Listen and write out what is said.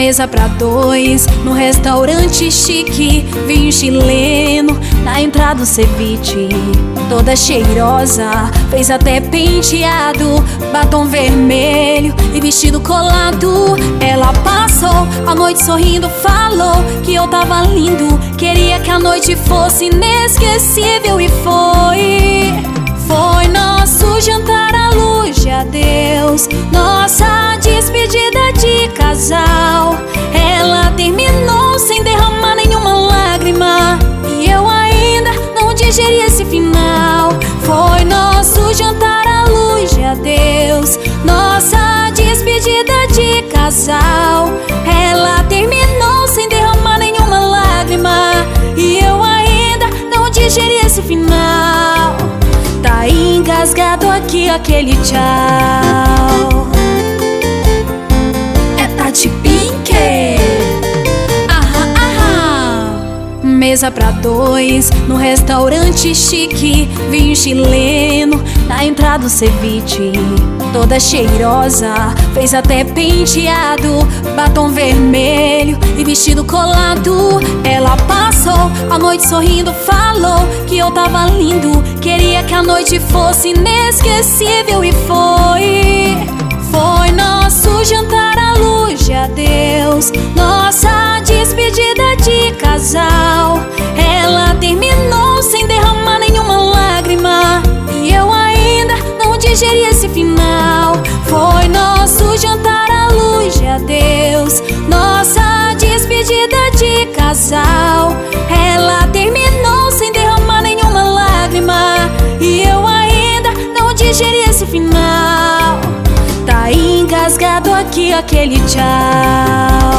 Mesa pra dois, no restaurante chique. Vinho chileno, na entrada o ceviche. Toda cheirosa, fez até penteado. Batom vermelho e vestido colado. Ela passou a noite sorrindo, falou que eu tava lindo. Queria que a noite fosse inesquecível e foi nosso jantar à luz de adeus, nossa despedida de casal. Ela terminou sem derramar nenhuma lágrima e eu ainda não digeri esse final. Foi nosso jantar à luz de adeus, nossa despedida de casal. Ela terminou sem derramar nenhuma lágrima e eu ainda não digeri esse final. Tá engasgado aqui aquele tchau. É Tati Pink. Mesa pra dois, no restaurante chique. Vinho chileno, na entrada o ceviche. Toda cheirosa, fez até penteado. Batom vermelho e vestido colado. Ela passou a noite sorrindo, falou que eu tava lindo. Queria que a noite fosse inesquecível e foi nosso jantar à luz de adeus, nossa despedida de casal. Ela terminou sem derramar nenhuma lágrima e eu ainda não digeri esse final. Foi nosso jantar à luz de adeus, nossa despedida de casal. Ela terminou sem derramar nenhuma lágrima e eu ainda não digeri esse final. Tá engasgado aqui aquele tchau.